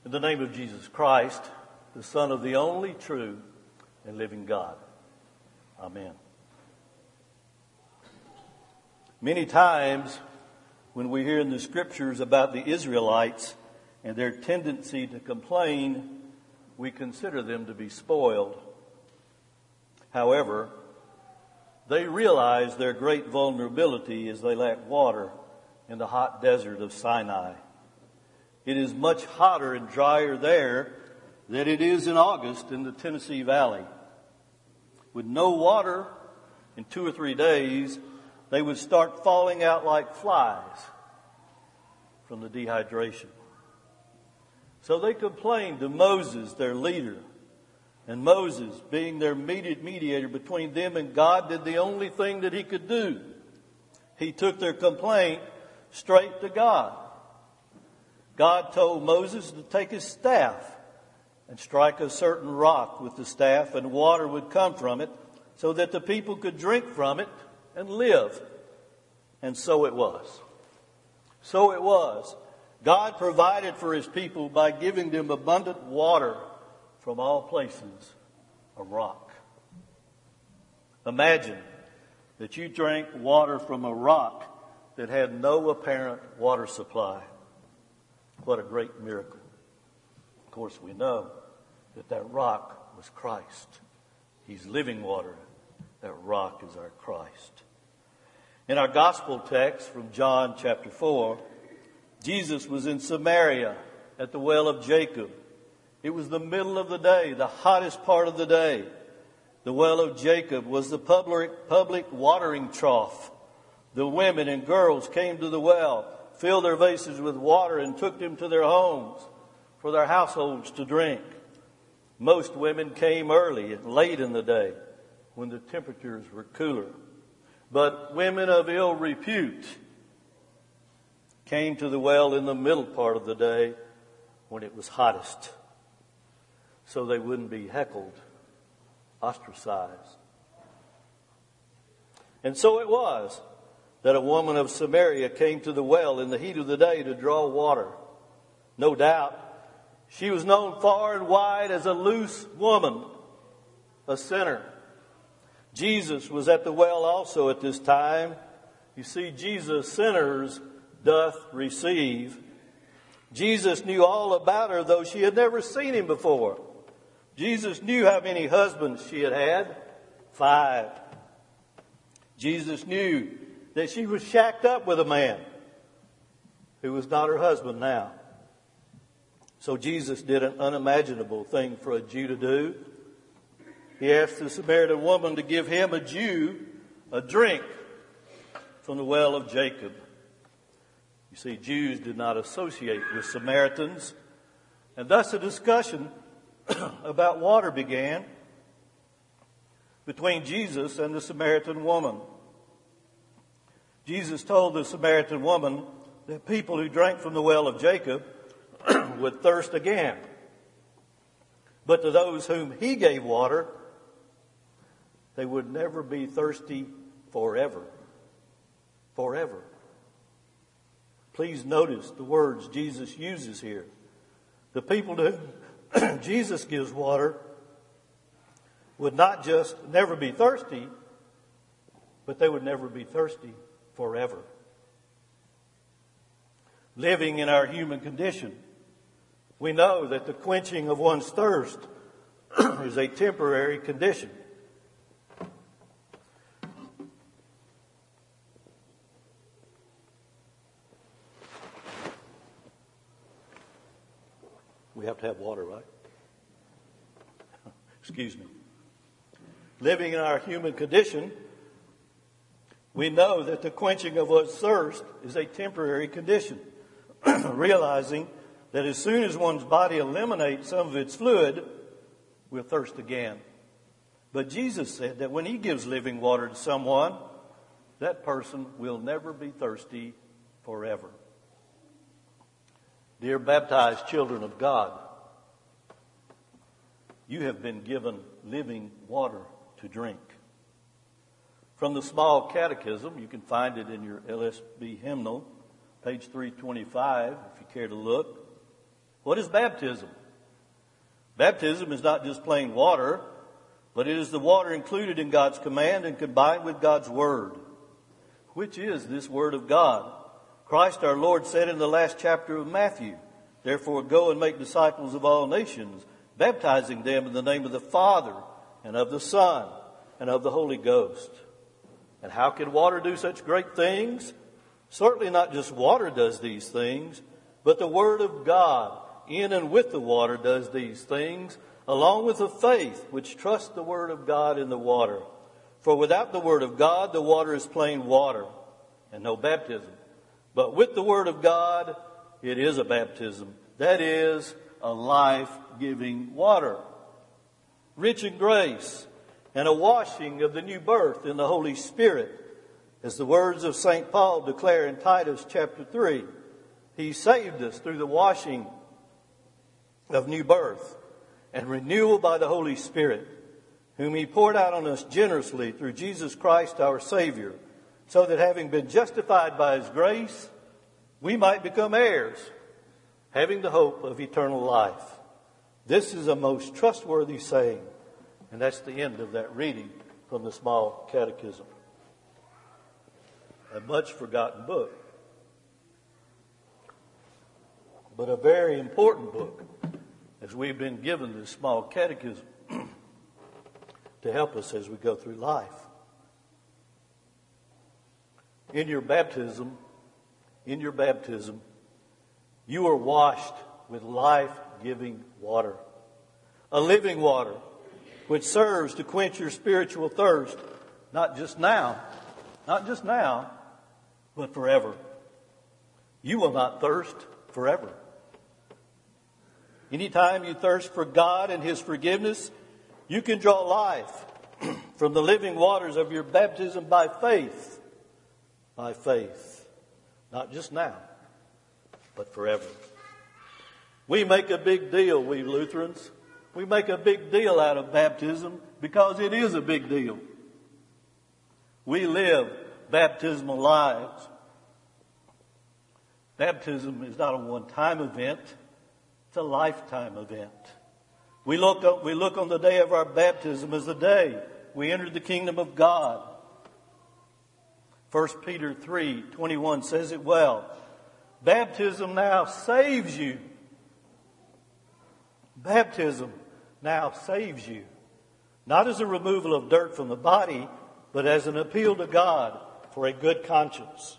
In the name of Jesus Christ, the Son of the only true and living God. Amen. Many times when we hear in the scriptures about the Israelites and their tendency to complain, we consider them to be spoiled. However, they realize their great vulnerability as they lack water in the hot desert of Sinai. It is much hotter and drier there than it is in August in the Tennessee Valley. With no water, in 2 or 3 days, they would start falling out like flies from the dehydration. So they complained to Moses, their leader. And Moses, being their mediator between them and God, did the only thing that he could do. He took their complaint straight to God. God told Moses to take his staff and strike a certain rock with the staff, and water would come from it so that the people could drink from it and live. And so it was. So it was. God provided for his people by giving them abundant water from all places, a rock. Imagine that you drank water from a rock that had no apparent water supply. What a great miracle. Of course, we know that rock was Christ. He's living water. That rock is our Christ. In our gospel text from John chapter 4, Jesus was in Samaria at the well of Jacob. It was the middle of the day, the hottest part of the day. The well of Jacob was the public watering trough. The women and girls came to the well, filled their vases with water, and took them to their homes for their households to drink. Most women came early and late in the day when the temperatures were cooler. But women of ill repute came to the well in the middle part of the day when it was hottest, so they wouldn't be heckled, ostracized. And so it was that a woman of Samaria came to the well in the heat of the day to draw water. No doubt, she was known far and wide as a loose woman, a sinner. Jesus was at the well also at this time. You see, Jesus, sinners doth receive. Jesus knew all about her, though she had never seen him before. Jesus knew how many husbands she had had. 5. Jesus knew that she was shacked up with a man who was not her husband now. So Jesus did an unimaginable thing for a Jew to do. He asked the Samaritan woman to give him, a Jew, a drink from the well of Jacob. You see, Jews did not associate with Samaritans, and thus a discussion about water began between Jesus and the Samaritan woman. Jesus told the Samaritan woman that people who drank from the well of Jacob would thirst again. But to those whom he gave water, they would never be thirsty forever. Forever. Please notice the words Jesus uses here. The people to whom Jesus gives water would not just never be thirsty, but they would never be thirsty forever. Living in our human condition, we know that the quenching of one's thirst is a temporary condition. We have to have water, right? Excuse me. Living in our human condition, we know that the quenching of one's thirst is a temporary condition. Realizing that as soon as one's body eliminates some of its fluid, we'll thirst again. But Jesus said that when he gives living water to someone, that person will never be thirsty forever. Dear baptized children of God, you have been given living water to drink. From the Small Catechism, you can find it in your LSB hymnal, page 325, if you care to look. What is baptism? Baptism is not just plain water, but it is the water included in God's command and combined with God's word. Which is this word of God? Christ our Lord said in the last chapter of Matthew, "Therefore go and make disciples of all nations, baptizing them in the name of the Father and of the Son and of the Holy Ghost." And how can water do such great things? Certainly not just water does these things, but the Word of God in and with the water does these things, along with the faith which trusts the Word of God in the water. For without the Word of God, the water is plain water and no baptism. But with the Word of God, it is a baptism. That is a life-giving water, rich in grace, and a washing of the new birth in the Holy Spirit. As the words of St. Paul declare in Titus chapter 3, He saved us through the washing of new birth and renewal by the Holy Spirit, whom He poured out on us generously through Jesus Christ our Savior, so that having been justified by His grace, we might become heirs, having the hope of eternal life. This is a most trustworthy saying, and that's the end of that reading from the Small Catechism. A much forgotten book, but a very important book, as we've been given this Small Catechism to help us as we go through life. In your baptism, you are washed with life-giving water, a living water, which serves to quench your spiritual thirst, not just now, but forever. You will not thirst forever. Anytime you thirst for God and His forgiveness, you can draw life from the living waters of your baptism by faith. By faith. Not just now, but forever. We make a big deal, we Lutherans. We make a big deal out of baptism because it is a big deal. We live baptismal lives. Baptism is not a one-time event. It's a lifetime event. We look on the day of our baptism as the day we entered the kingdom of God. 1 Peter 3:21 says it well. Baptism now saves you. Baptism now saves you. Not as a removal of dirt from the body, but as an appeal to God for a good conscience.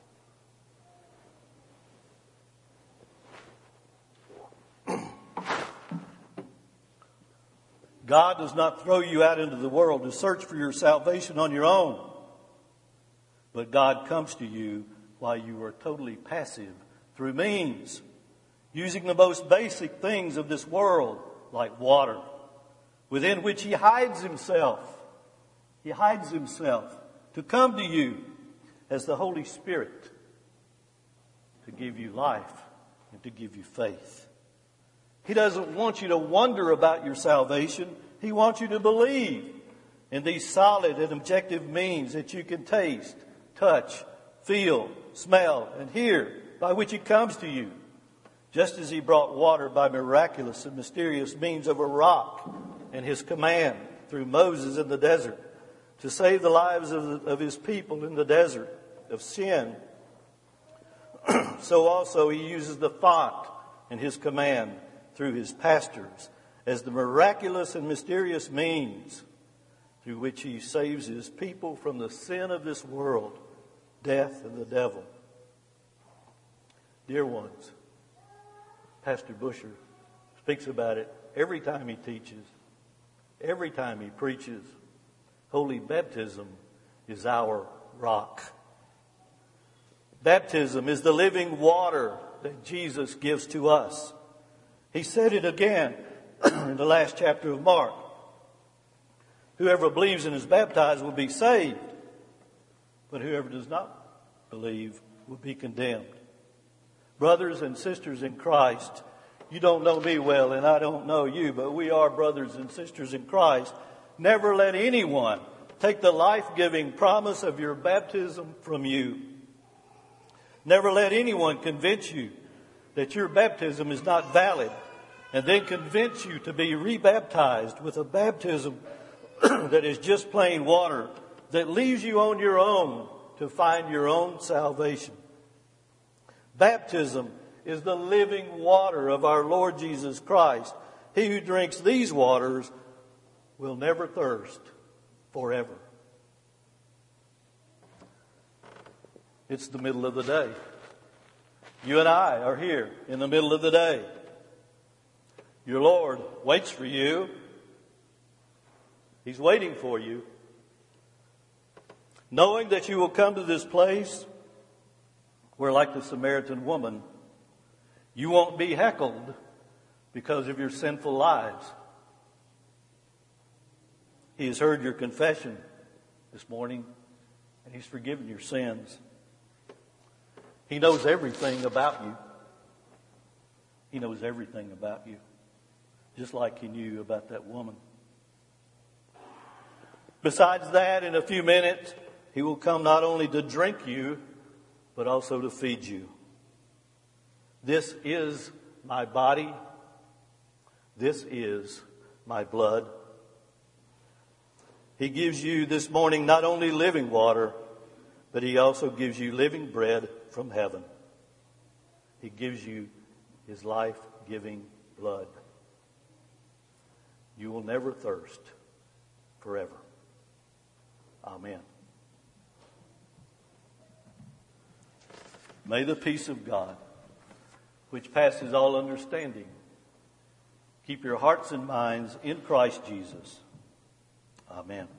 God does not throw you out into the world to search for your salvation on your own. But God comes to you while you are totally passive through means, using the most basic things of this world, like water, within which He hides Himself. He hides Himself to come to you as the Holy Spirit to give you life and to give you faith. He doesn't want you to wonder about your salvation. He wants you to believe in these solid and objective means that you can taste, touch, feel, smell, and hear, by which it comes to you. Just as He brought water by miraculous and mysterious means of a rock and His command through Moses in the desert to save the lives of His people in the desert of sin, so also He uses the font and His command through His pastors as the miraculous and mysterious means through which He saves His people from the sin of this world, death, and the devil. Dear ones, Pastor Busher speaks about it every time he teaches, every time he preaches. Holy baptism is our rock. Baptism is the living water that Jesus gives to us. He said it again in the last chapter of Mark. Whoever believes and is baptized will be saved, but whoever does not believe will be condemned. Brothers and sisters in Christ, you don't know me well and I don't know you, but we are brothers and sisters in Christ. Never let anyone take the life-giving promise of your baptism from you. Never let anyone convince you that your baptism is not valid, and then convince you to be rebaptized with a baptism that is just plain water, that leaves you on your own to find your own salvation. Baptism is the living water of our Lord Jesus Christ. He who drinks these waters will never thirst forever. It's the middle of the day. You and I are here in the middle of the day. Your Lord waits for you. He's waiting for you. Knowing that you will come to this place where, like the Samaritan woman, you won't be heckled because of your sinful lives. He has heard your confession this morning, and He's forgiven your sins. He knows everything about you. He knows everything about you, just like He knew about that woman. Besides that, in a few minutes, He will come not only to drink you, but also to feed you. This is my body. This is my blood. He gives you this morning not only living water, but He also gives you living bread from heaven. He gives you His life-giving blood. You will never thirst forever. Amen. May the peace of God, which passes all understanding, keep your hearts and minds in Christ Jesus. Amen.